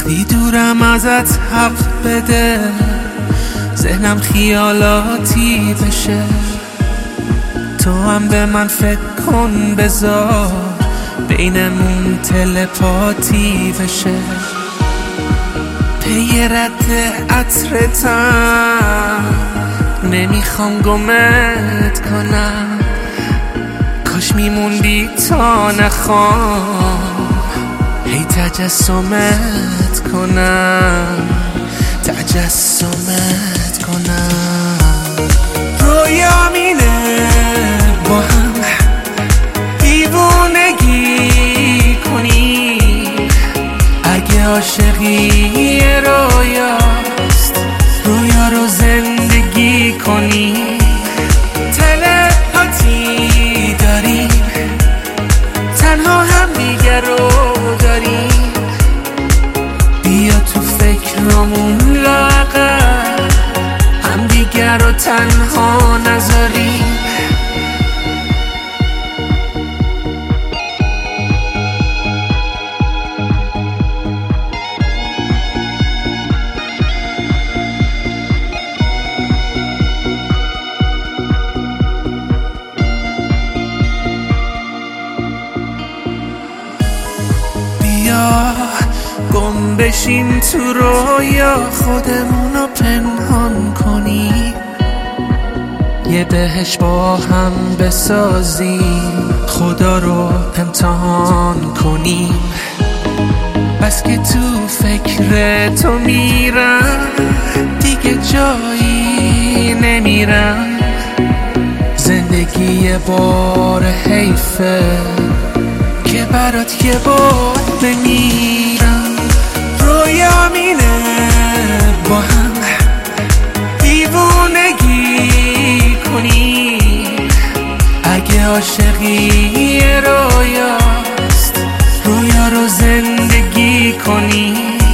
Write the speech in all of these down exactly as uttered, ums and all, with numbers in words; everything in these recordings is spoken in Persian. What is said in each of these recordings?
ولی دورم ازت حق بده، ذهنم خیالاتی بشه. تو هم به من فکر کن، بذار بینمون تلپاتی بشه. پی رد عطرتم، نمیخوام گمت کنم. کاش میموندی تا نخوام هی تجسمت کنم، تجسمت کنم. رویام اینه با هم دیوونگی کنی، اگه عاشقی رویاست رویا رو زندگی کنی. تلپاتی داریم، تنها هم دیگر رو داریم. بیا تو فکرامون لاغر هم دیگر رو تنها نذاریم. گم بشیم تو رویا، خودمونو پنهان کنیم. یه بهش با هم بسازیم، خدا رو امتحان کنیم. بس که تو فکر تو میرم، دیگه جایی نمیرم. زندگی یه بار حیفه که برات یه بار بمیرم. رویام اینه با هم دیوونگی کنی، اگه عاشقی رویاست رویا رو زندگی کنی.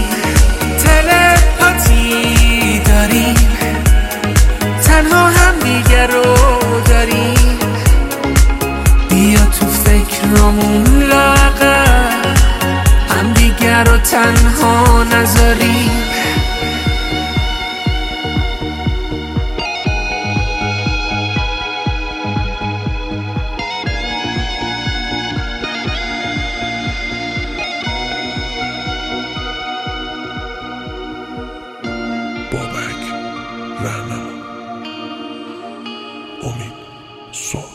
تلپاتی داریم، تنها هم دیگر رو داریم. بیا تو فکرامون لاغر هم دیگر رو تنها نذاریم. بابک، رهنما، امید، صبح.